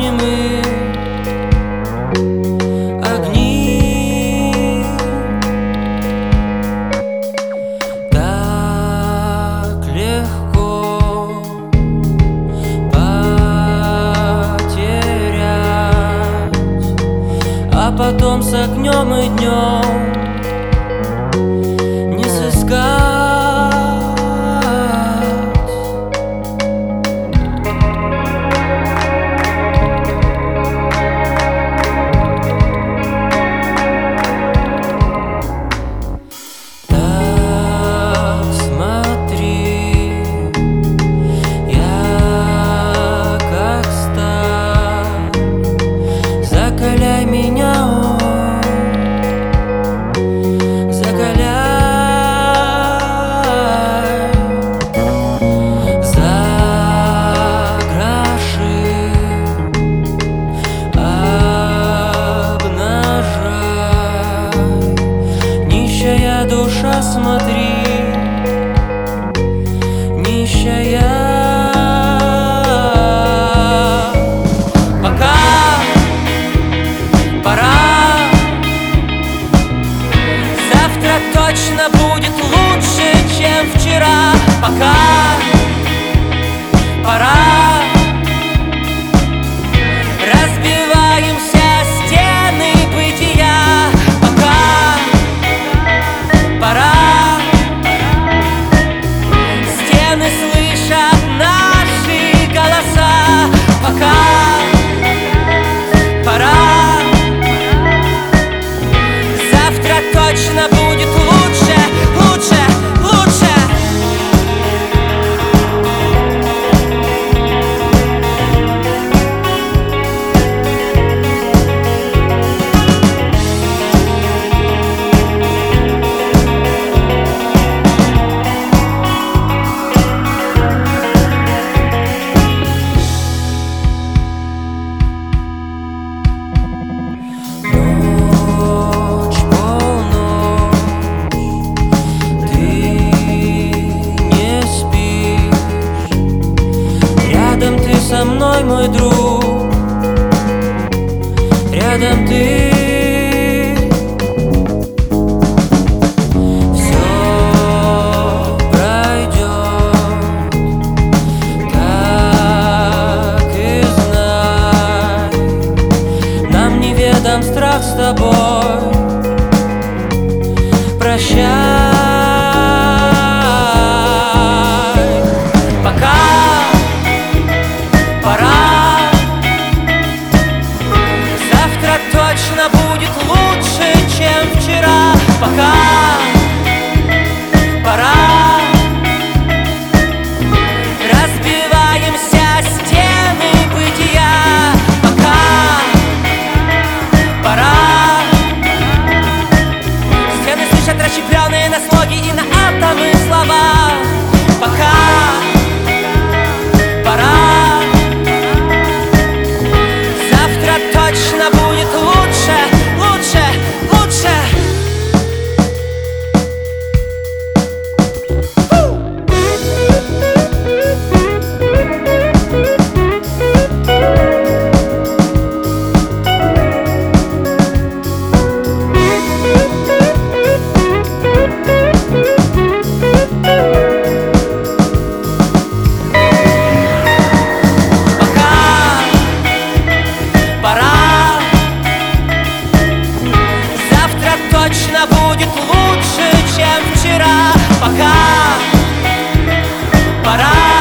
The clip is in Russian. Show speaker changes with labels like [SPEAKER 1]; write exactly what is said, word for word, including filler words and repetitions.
[SPEAKER 1] немы огни. Так легко потерять, а потом с огнем и днем не сыскать. Закаляй меня, о, закаляй за гроши, обнажай. Нищая душа, смотри, нищая. Точно будет лучше, чем вчера. Пока пора. Разбиваемся стены бытия. Пока пора. Стены слышат наши голоса. Пока пора. Завтра точно будет лучше, лучше, лучше. Со мной, мой друг, рядом ты. Все пройдет, так и знай. Нам неведом страх с тобой. Прощай. Пока пора. Завтра точно будет лучше, чем вчера. Пока пора. Разбиваемся стены бытия. Пока пора. Стены слышат расщепленные на слоги и на атомы слова. Пока пора. Точно будет лучше, лучше, лучше. Точно будет лучше, чем вчера. Пока пора.